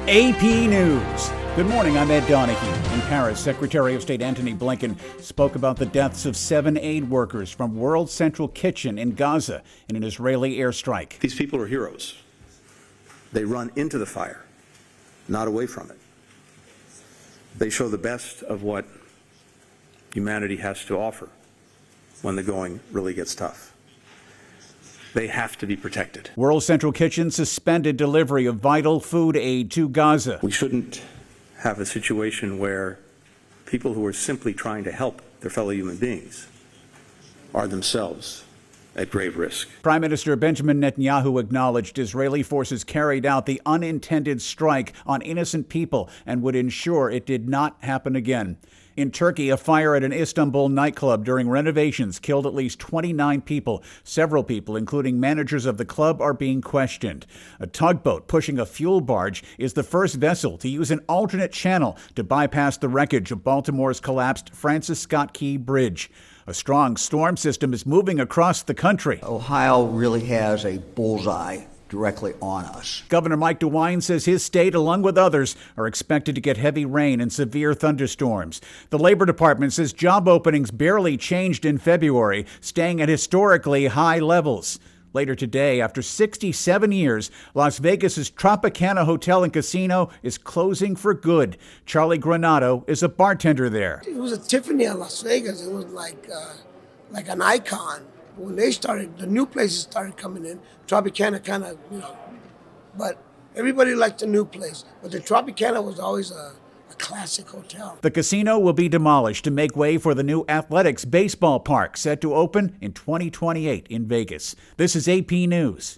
AP News. Good morning, I'm Ed Donahue. In Paris, Secretary of State Antony Blinken spoke about the deaths of 7 aid workers from World Central Kitchen in Gaza in an Israeli airstrike. These people are heroes. They run into the fire, not away from it. They show the best of what humanity has to offer when the going really gets tough. They have to be protected. World Central Kitchen suspended delivery of vital food aid to Gaza. We shouldn't have a situation where people who are simply trying to help their fellow human beings are themselves at grave risk. Prime Minister Benjamin Netanyahu acknowledged Israeli forces carried out the unintended strike on innocent people and would ensure it did not happen again. In Turkey, a fire at an Istanbul nightclub during renovations killed at least 29 people. Several people, including managers of the club, are being questioned. A tugboat pushing a fuel barge is the first vessel to use an alternate channel to bypass the wreckage of Baltimore's collapsed Francis Scott Key Bridge. A strong storm system is moving across the country. Ohio really has a bullseye directly on us. Governor Mike DeWine says his state, along with others, are expected to get heavy rain and severe thunderstorms. The Labor Department says job openings barely changed in February, staying at historically high levels. Later today, after 67 years, Las Vegas's Tropicana Hotel and Casino is closing for good. Charlie Granado is a bartender there. It was a Tiffany in Las Vegas. It was like an icon. When they started, the new places started coming in. Tropicana kind of, but everybody liked the new place. But the Tropicana was always a classic hotel. The casino will be demolished to make way for the new athletics baseball park set to open in 2028 in Vegas. This is AP News.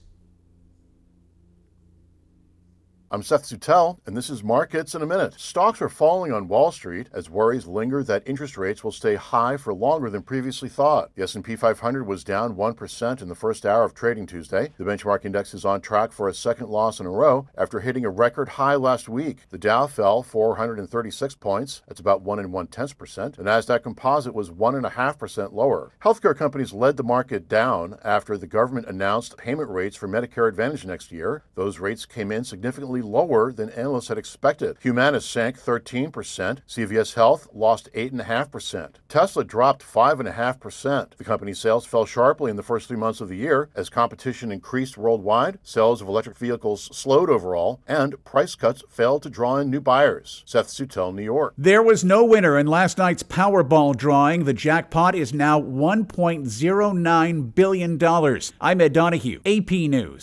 I'm Seth Sutel, and this is Markets in a Minute. Stocks are falling on Wall Street as worries linger that interest rates will stay high for longer than previously thought. The S&P 500 was down 1% in the first hour of trading Tuesday. The benchmark index is on track for a second loss in a row after hitting a record high last week. The Dow fell 436 points. That's about 1 0.1%. The Nasdaq Composite was 1.5% lower. Healthcare companies led the market down after the government announced payment rates for Medicare Advantage next year. Those rates came in significantly lower than analysts had expected. Humana sank 13%. CVS Health lost 8.5%. Tesla dropped 5.5%. The company's sales fell sharply in the first 3 months of the year as competition increased worldwide, sales of electric vehicles slowed overall, and price cuts failed to draw in new buyers. Seth Sutel, New York. There was no winner in last night's Powerball drawing. The jackpot is now $1.09 billion. I'm Ed Donahue, AP News.